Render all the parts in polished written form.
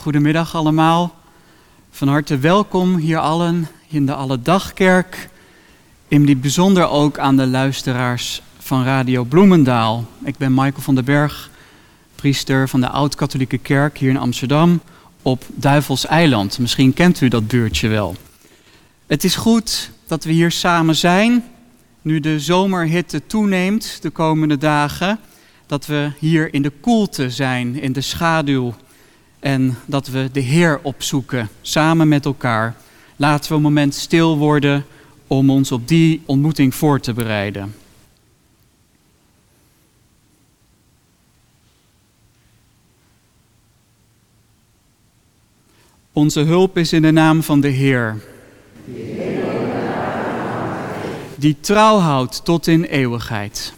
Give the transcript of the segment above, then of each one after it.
Goedemiddag allemaal. Van harte welkom hier allen in de Alledagkerk. In het bijzonder ook aan de luisteraars van Radio Bloemendaal. Ik ben Michael van den Berg, priester van de Oud-Katholieke Kerk hier in Amsterdam op Duivelseiland. Misschien kent u dat buurtje wel. Het is goed dat we hier samen zijn, nu de zomerhitte toeneemt de komende dagen. Dat we hier in de koelte zijn, in de schaduw. En dat we de Heer opzoeken, samen met elkaar. Laten we een moment stil worden om ons op die ontmoeting voor te bereiden. Onze hulp is in de naam van de Heer, die trouw houdt tot in eeuwigheid.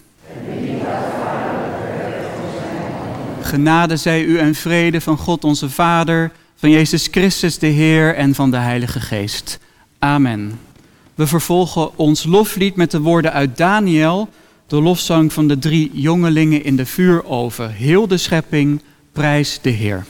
Genade zij u en vrede van God onze Vader, van Jezus Christus de Heer en van de Heilige Geest. Amen. We vervolgen ons loflied met de woorden uit Daniel, de lofzang van de 3 jongelingen in de vuuroven. Heel de schepping, prijs de Heer.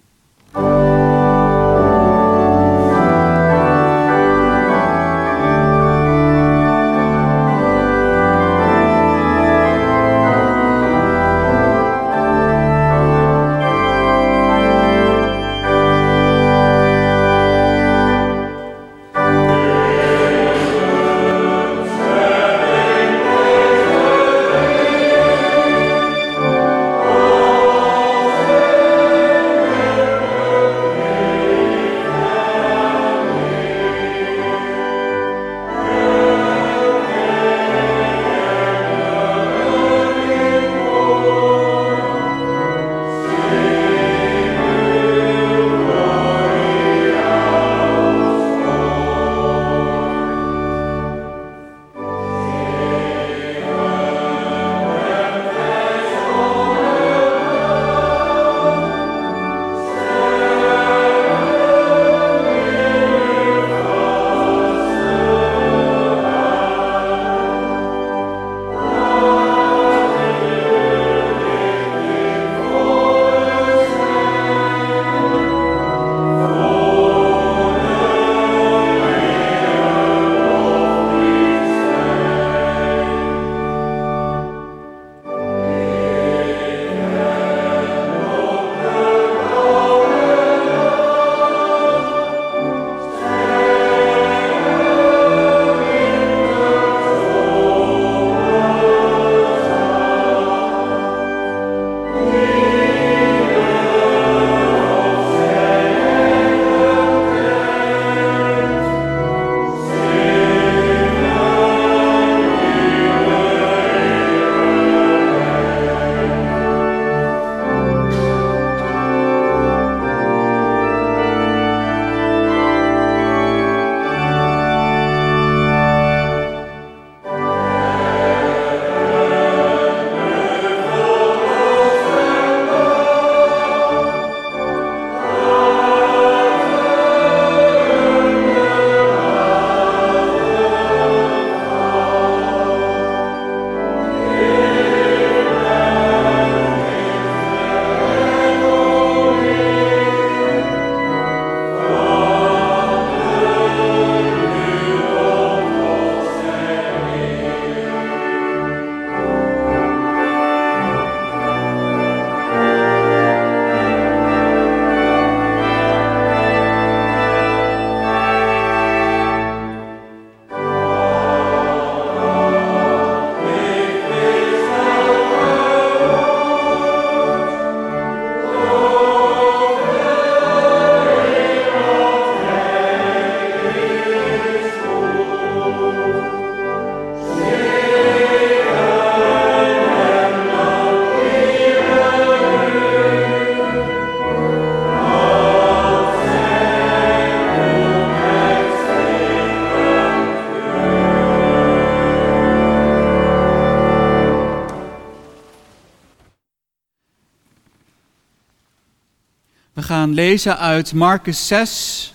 We gaan lezen uit Marcus 6,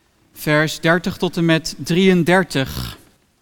vers 30 tot en met 33.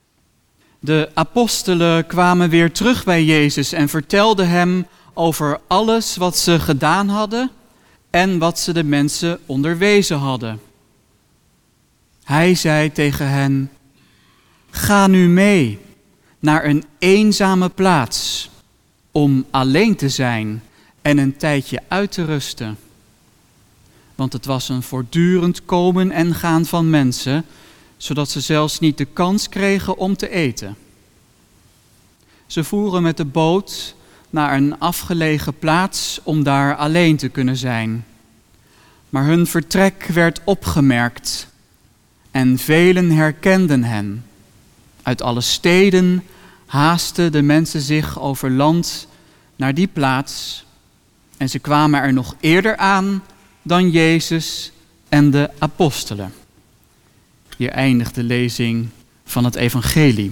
De apostelen kwamen weer terug bij Jezus en vertelden hem over alles wat ze gedaan hadden. en wat ze de mensen onderwezen hadden. Hij zei tegen hen: ga nu mee naar een eenzame plaats om alleen te zijn en een tijdje uit te rusten. Want het was een voortdurend komen en gaan van mensen, zodat ze zelfs niet de kans kregen om te eten. Ze voeren met de boot naar een afgelegen plaats om daar alleen te kunnen zijn. Maar hun vertrek werd opgemerkt en velen herkenden hen. Uit alle steden haasten de mensen zich over land naar die plaats en ze kwamen er nog eerder aan dan Jezus en de apostelen. Hier eindigt de lezing van het evangelie.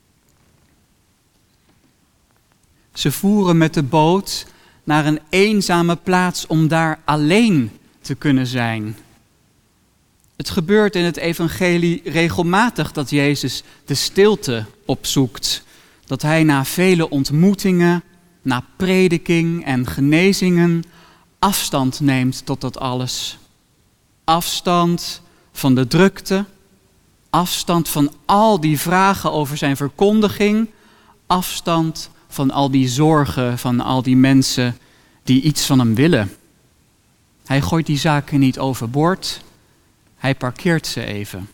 Ze voeren met de boot naar een eenzame plaats om daar alleen te kunnen zijn. Het gebeurt in het evangelie regelmatig dat Jezus de stilte opzoekt. Dat hij na vele ontmoetingen, na prediking en genezingen afstand neemt tot dat alles. Afstand van de drukte, afstand van al die vragen over zijn verkondiging, afstand van al die zorgen van al die mensen die iets van hem willen. Hij gooit die zaken niet overboord, hij parkeert ze even.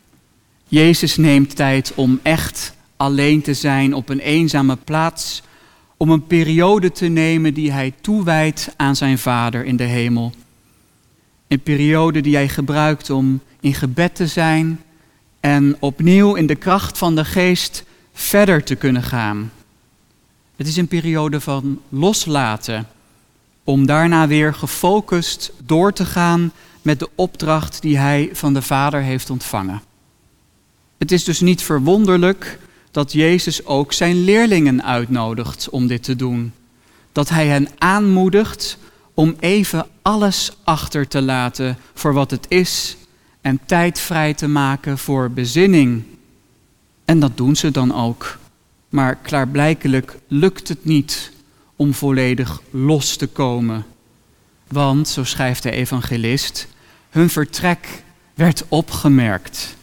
Jezus neemt tijd om echt alleen te zijn op een eenzame plaats, om een periode te nemen die hij toewijdt aan zijn Vader in de hemel. Een periode die hij gebruikt om in gebed te zijn en opnieuw in de kracht van de Geest verder te kunnen gaan. Het is een periode van loslaten, om daarna weer gefocust door te gaan met de opdracht die hij van de Vader heeft ontvangen. Het is dus niet verwonderlijk dat Jezus ook zijn leerlingen uitnodigt om dit te doen. Dat hij hen aanmoedigt om even alles achter te laten voor wat het is en tijd vrij te maken voor bezinning. En dat doen ze dan ook. Maar klaarblijkelijk lukt het niet om volledig los te komen. Want, zo schrijft de evangelist, hun vertrek werd opgemerkt.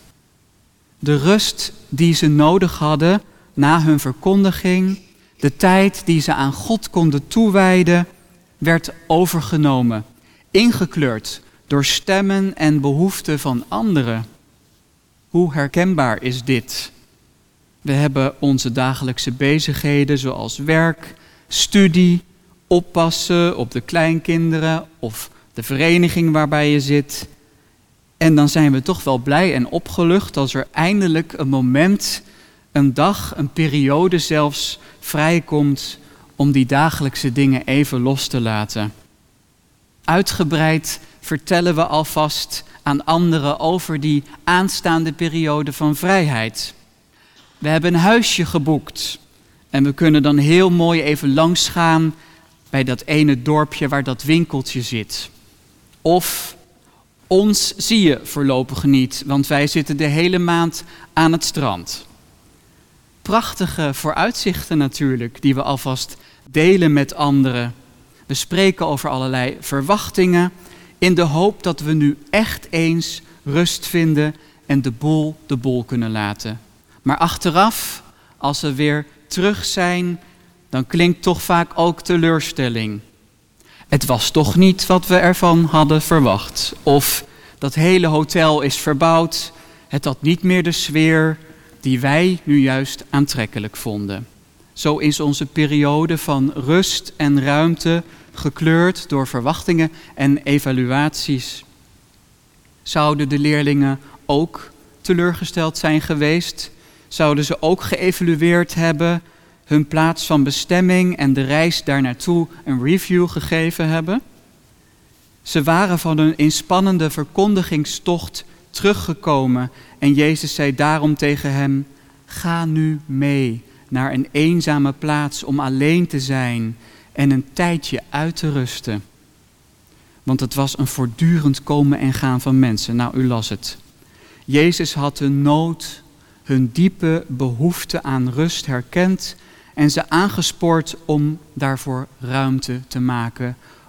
De rust die ze nodig hadden na hun verkondiging, de tijd die ze aan God konden toewijden, werd overgenomen, ingekleurd door stemmen en behoeften van anderen. Hoe herkenbaar is dit? We hebben onze dagelijkse bezigheden zoals werk, studie, oppassen op de kleinkinderen of de vereniging waarbij je zit. En dan zijn we toch wel blij en opgelucht als er eindelijk een moment, een dag, een periode zelfs vrijkomt om die dagelijkse dingen even los te laten. Uitgebreid vertellen we alvast aan anderen over die aanstaande periode van vrijheid. We hebben een huisje geboekt en we kunnen dan heel mooi even langsgaan bij dat ene dorpje waar dat winkeltje zit. Of ons zie je voorlopig niet, want wij zitten de hele maand aan het strand. Prachtige vooruitzichten natuurlijk, die we alvast delen met anderen. We spreken over allerlei verwachtingen in de hoop dat we nu echt eens rust vinden en de boel kunnen laten. Maar achteraf, als we weer terug zijn, dan klinkt toch vaak ook teleurstelling. Het was toch niet wat we ervan hadden verwacht. Of dat hele hotel is verbouwd, het had niet meer de sfeer die wij nu juist aantrekkelijk vonden. Zo is onze periode van rust en ruimte gekleurd door verwachtingen en evaluaties. Zouden de leerlingen ook teleurgesteld zijn geweest? Zouden ze ook geëvalueerd hebben, hun plaats van bestemming en de reis daarnaartoe een review gegeven hebben? Ze waren van hun inspannende verkondigingstocht teruggekomen en Jezus zei daarom tegen hem: ga nu mee naar een eenzame plaats om alleen te zijn en een tijdje uit te rusten. Want het was een voortdurend komen en gaan van mensen. Nou, u las het. Jezus had de nood, hun diepe behoefte aan rust herkend en ze aangespoord om daarvoor ruimte te maken,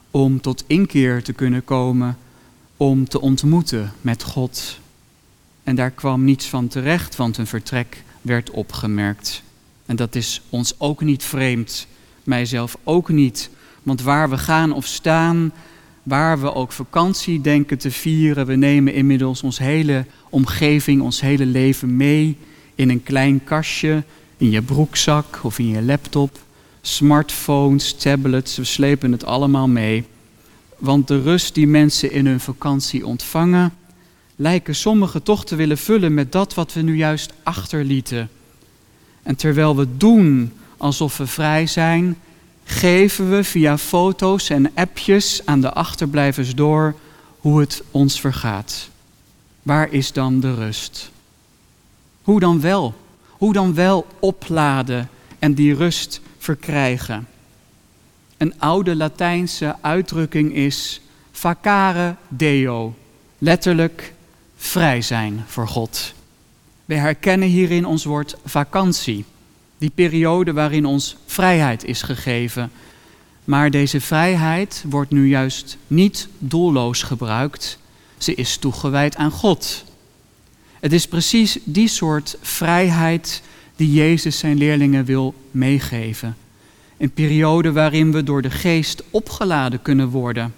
om tot inkeer te kunnen komen, om te ontmoeten met God. En daar kwam niets van terecht, want hun vertrek werd opgemerkt. En dat is ons ook niet vreemd, mijzelf ook niet. Want waar we gaan of staan, waar we ook vakantie denken te vieren, we nemen inmiddels ons hele omgeving, ons hele leven mee in een klein kastje, in je broekzak of in je laptop, smartphones, tablets, we slepen het allemaal mee. Want de rust die mensen in hun vakantie ontvangen, lijken sommigen toch te willen vullen met dat wat we nu juist achterlieten. En terwijl we doen alsof we vrij zijn, geven we via foto's en appjes aan de achterblijvers door hoe het ons vergaat. Waar is dan de rust? Hoe dan wel? Hoe dan wel opladen en die rust verkrijgen? Een oude Latijnse uitdrukking is vacare Deo, letterlijk vrij zijn voor God. We herkennen hierin ons woord vakantie, die periode waarin ons vrijheid is gegeven. Maar deze vrijheid wordt nu juist niet doelloos gebruikt, ze is toegewijd aan God. Het is precies die soort vrijheid die Jezus zijn leerlingen wil meegeven. Een periode waarin we door de geest opgeladen kunnen worden.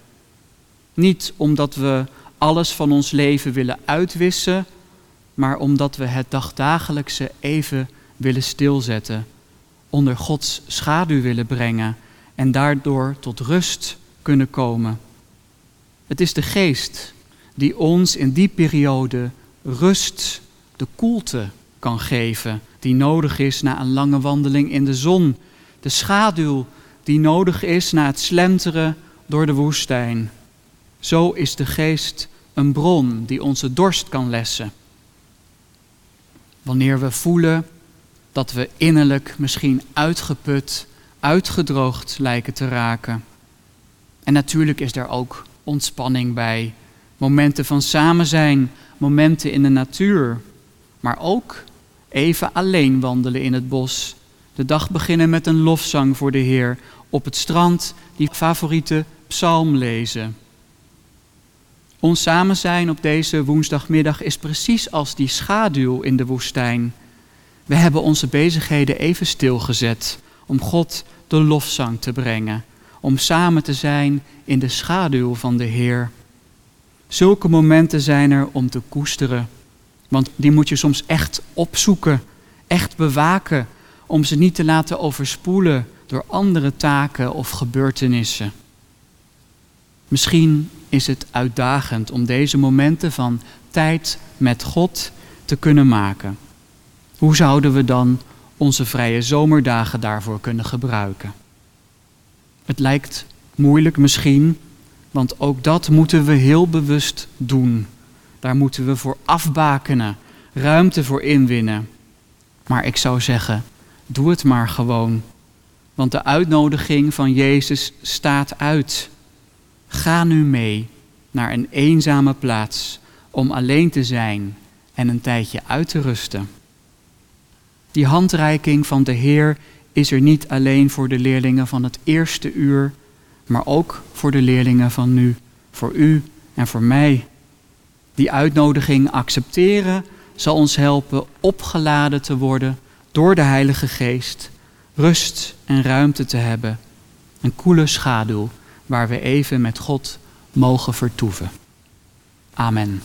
Niet omdat we alles van ons leven willen uitwissen, maar omdat we het dagdagelijkse even willen stilzetten, onder Gods schaduw willen brengen en daardoor tot rust kunnen komen. Het is de geest die ons in die periode rust, de koelte kan geven, die nodig is na een lange wandeling in de zon, de schaduw die nodig is na het slenteren door de woestijn. Zo is de geest een bron die onze dorst kan lessen. Wanneer we voelen dat we innerlijk misschien uitgeput, uitgedroogd lijken te raken. En natuurlijk is er ook ontspanning bij. Momenten van samen zijn, momenten in de natuur. Maar ook even alleen wandelen in het bos. De dag beginnen met een lofzang voor de Heer. Op het strand die favoriete psalm lezen. Ons samen zijn op deze woensdagmiddag is precies als die schaduw in de woestijn. We hebben onze bezigheden even stilgezet om God de lofzang te brengen. Om samen te zijn in de schaduw van de Heer. Zulke momenten zijn er om te koesteren. Want die moet je soms echt opzoeken, echt bewaken. Om ze niet te laten overspoelen door andere taken of gebeurtenissen. Misschien is het uitdagend om deze momenten van tijd met God te kunnen maken. Hoe zouden we dan onze vrije zomerdagen daarvoor kunnen gebruiken? Het lijkt moeilijk misschien, want ook dat moeten we heel bewust doen. Daar moeten we voor afbakenen, ruimte voor inwinnen. Maar ik zou zeggen, doe het maar gewoon. Want de uitnodiging van Jezus staat uit. Ga nu mee naar een eenzame plaats om alleen te zijn en een tijdje uit te rusten. Die handreiking van de Heer is er niet alleen voor de leerlingen van het eerste uur, maar ook voor de leerlingen van nu, voor u en voor mij. Die uitnodiging accepteren zal ons helpen opgeladen te worden door de Heilige Geest, rust en ruimte te hebben, een koele schaduw waar we even met God mogen vertoeven. Amen.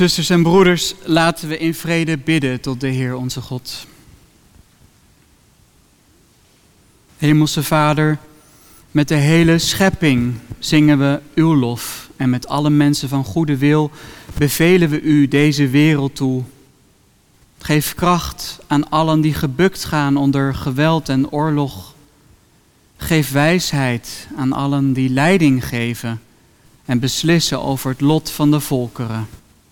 Zusters en broeders, laten we in vrede bidden tot de Heer onze God. Hemelse Vader, met de hele schepping zingen we uw lof en met alle mensen van goede wil bevelen we u deze wereld toe. Geef kracht aan allen die gebukt gaan onder geweld en oorlog. Geef wijsheid aan allen die leiding geven en beslissen over het lot van de volkeren.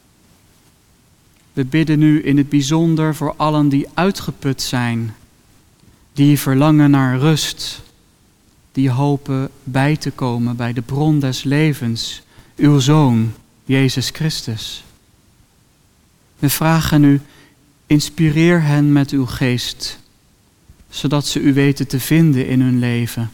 We bidden nu in het bijzonder voor allen die uitgeput zijn, die verlangen naar rust, die hopen bij te komen bij de bron des levens, uw Zoon, Jezus Christus. We vragen u, inspireer hen met uw geest, zodat ze u weten te vinden in hun leven.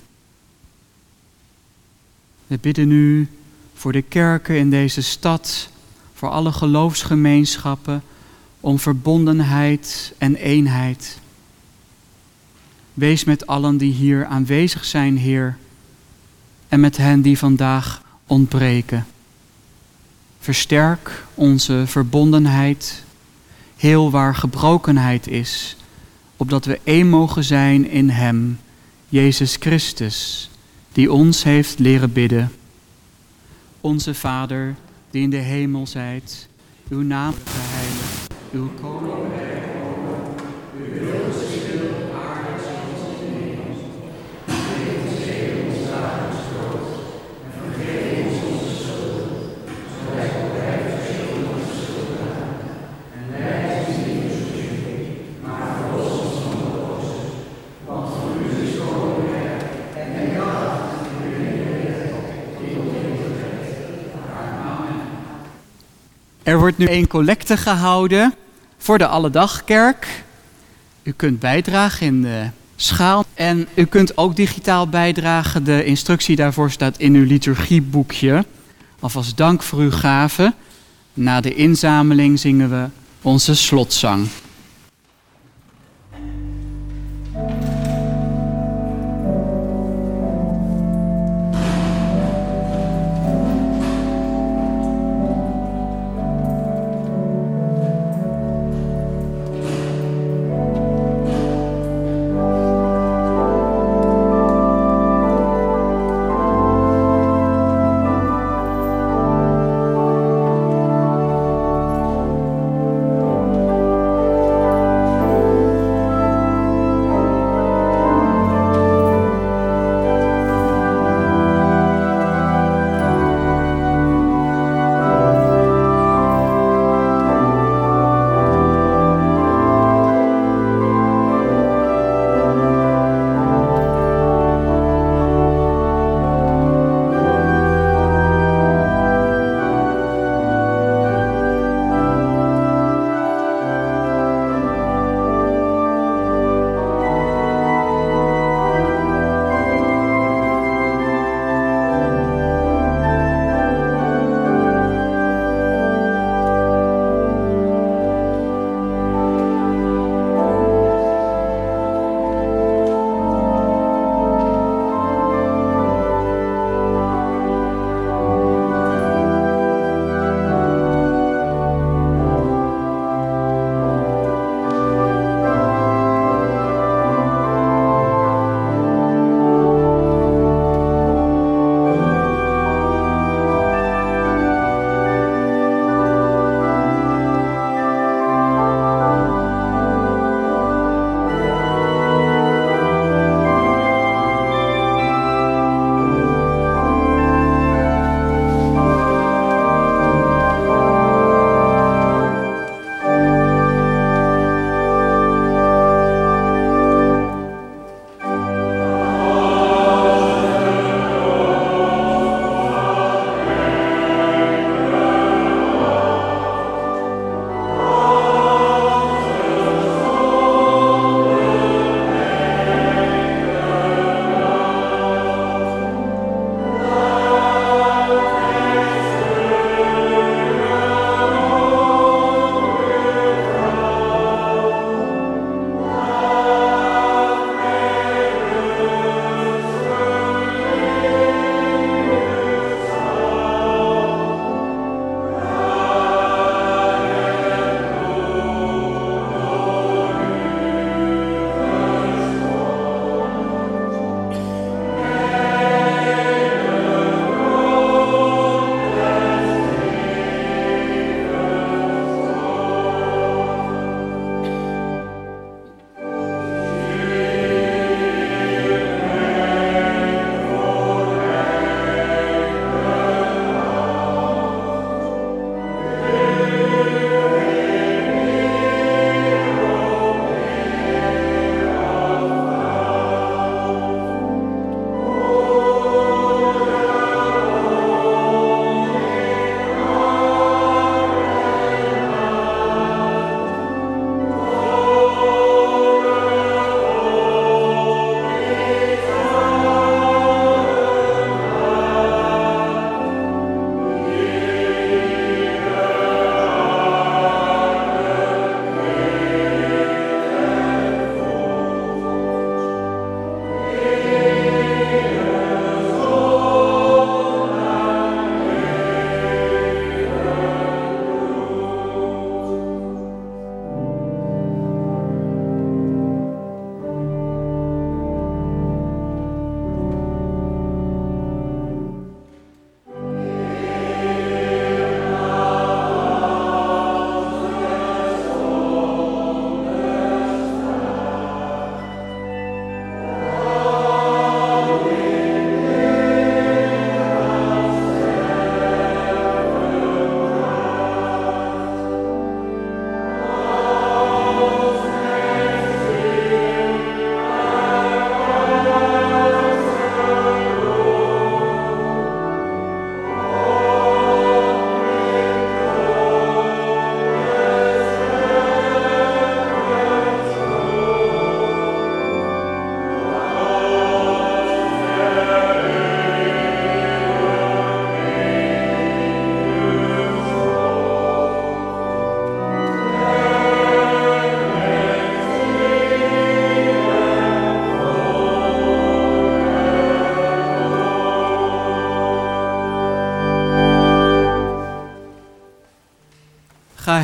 We bidden u voor de kerken in deze stad, voor alle geloofsgemeenschappen, om verbondenheid en eenheid. Wees met allen die hier aanwezig zijn, Heer, en met hen die vandaag ontbreken. Versterk onze verbondenheid, heel waar gebrokenheid is, opdat we één mogen zijn in Hem, Jezus Christus, die ons heeft leren bidden. Onze Vader, die in de hemel zijt, uw naam geheiligd, uw koninkrijk komen, uw wil geschieden op aarde zoals in de hemel. Geef ons heden ons dagelijks brood en vergeef ons onze schulden, zoals ook wij vergeven onze schuldenaren. En leid ons niet in verzoeking, maar verlos ons van de boze. Want van u is het koninkrijk en de kracht en de heerlijkheid die tot in eeuwigheid. Amen. Er wordt nu een collecte gehouden voor de Alledagkerk. U kunt bijdragen in de schaal en u kunt ook digitaal bijdragen. De instructie daarvoor staat in uw liturgieboekje. Alvast dank voor uw gave. Na de inzameling zingen we onze slotzang.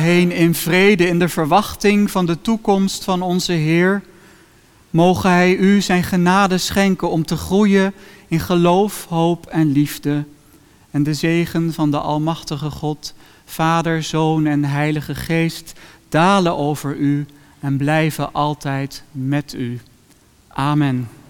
heen in vrede, in de verwachting van de toekomst van onze Heer. Mogen Hij u zijn genade schenken om te groeien in geloof, hoop en liefde. En de zegen van de Almachtige God, Vader, Zoon en Heilige Geest, dalen over u en blijven altijd met u. Amen.